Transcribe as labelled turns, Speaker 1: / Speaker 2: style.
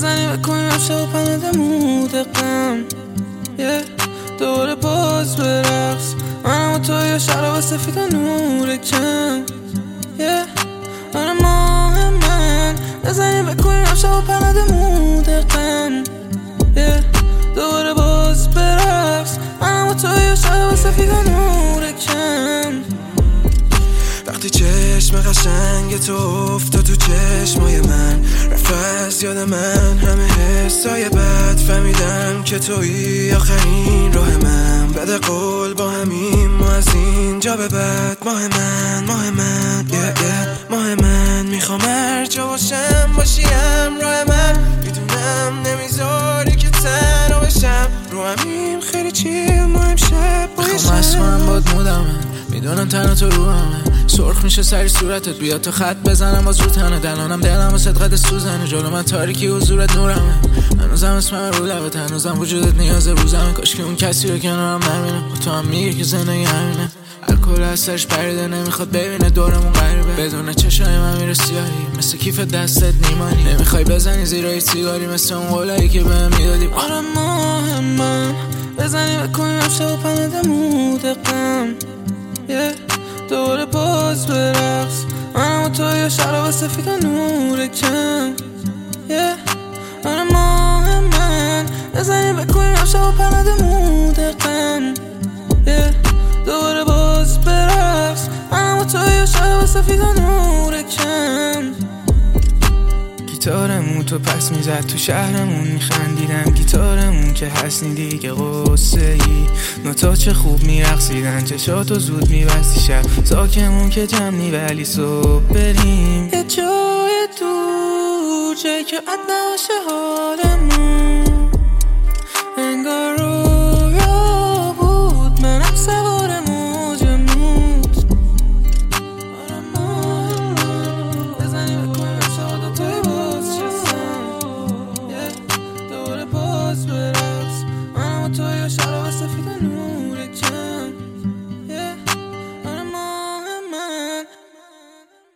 Speaker 1: بزنیم بکنیم امشب و پندمون دقم دوباره باز برقص منم و تو یا شراب سفید و نور کم آره ماه من بزنیم بکنیم امشب و پندمون دقم دوباره باز برقص منم و تو یا شراب سفید و نور کم. وقتی چشم قشنگ تو افتاد تو چشمای من رفت از یاد من همه حسای بد فهمیدم که تویی آخرین راه من بده قول با همین ما از اینجا به بعد ماه من ماه من میخوام هر جا باشم باشیم راه من میدونم نمیذاری که تنها بشم رو همیم خیلی چیل ما امشب میخوام از کنم باد مودمه میدونم تنها تو رو همه سرخ میشه سری صورتت بیاد تو خط بزنم باز رو تنه دلانم دلم و صدقت سوزنه جلو من تاریکی حضورت نورمه هنوزم اسمم رو لبت هنوزم وجودت نیاز روزمه کاش که اون کسی رو کنارم نبینه تو هم میگه که زندگی همینه الکل از سرش پریده نمیخواد ببینه دورمون غریبه بدون چشای من میره سیاهی مثل کیف دستت نیمانی نمیخوای بزنی زیرای سیگاری مثل اون قولایی که بهم میدادی آره ماه من بزنیم بکنیم امشب و پندمون دقم دوباره باز برقص منم و تو یا شراب سفید و نور کم آره ماه من بزنیم بکنیم امشب و پندمون دقم دوباره باز برقص منم و تو یا شراب سفید و نور کم. گیتارمون تو پس میزد تو شهرمون میخندیدم گیتارمون که حسنی دیگه قصه ای نوتا چه خوب میرقصیدن چشاتو زود میبستی شب ساکمون که جمعی ولی صبح بریم یه جای دور جایی که عد نباشه حالمون انگار